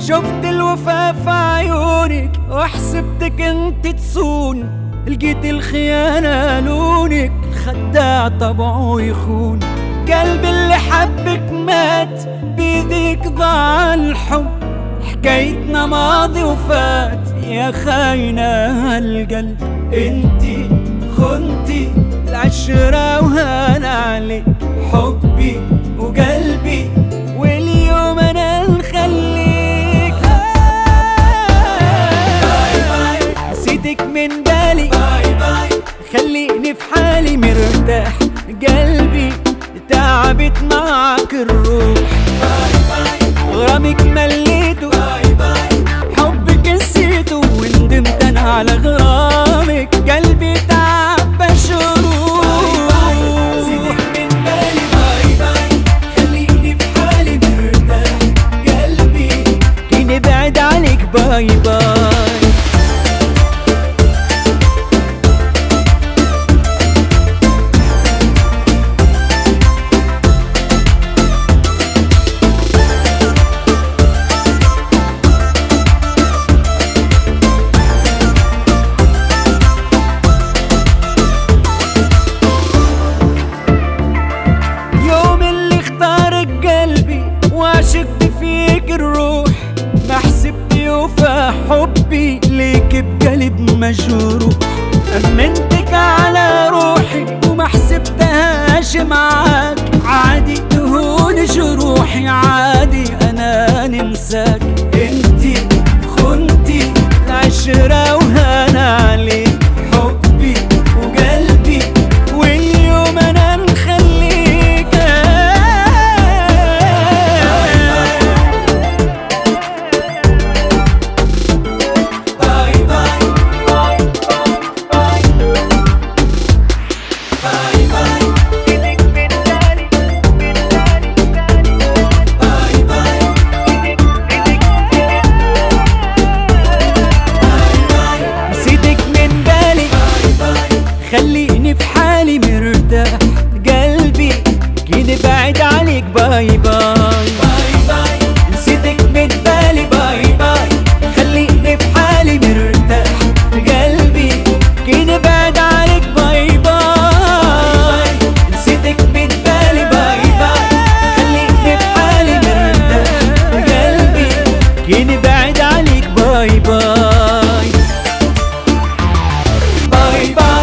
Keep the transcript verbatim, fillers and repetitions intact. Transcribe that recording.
شفت الوفا في عيونك وحسبتك انت تصون، لقيت الخيانة لونك، الخداع طبعه يخون. قلبي اللي حبك مات بيديك ضاع الحب، حكايتنا ماضي وفات يا خاينة القلب. انتي خنتي العشرة وهان عليك حبي وقلبي، واليوم انا نخليك. باي باي نسيتك من بالي، باي باي خليني في حالي مرتاح. قلبي تعبت معك الروح، باي باي غرامك مليته، باي باي حبك نسيته وندمت انا على غرامك. قلبي تعب بشروح، باي باي نسيتك من بالي، باي باي خليني في حالي مرتاح. قلبي كيني بعد عليك، باي باي. وعشقت فيك الروح، ما حسبت يوفى حبي ليك بقلب مجروح. أمنتك على روحي وما حسبتهاش معاك، عادي تهون جروحي، عادي أنا ننساك. انتي خنتي العشرة وهان عليك حبي وقلبي، واليوم أنا نخليك. خليني في حالي مرتاح. قلبي كده بعد عليك، باي باي باي باي نسيتك من بالي، باي باي خليني في حالي مرتاح. قلبي كده بعد عليك، باي باي نسيتك من بالي، باي باي خليني في حالي مرتاح. قلبي كده بعد عليك، باي باي باي باي.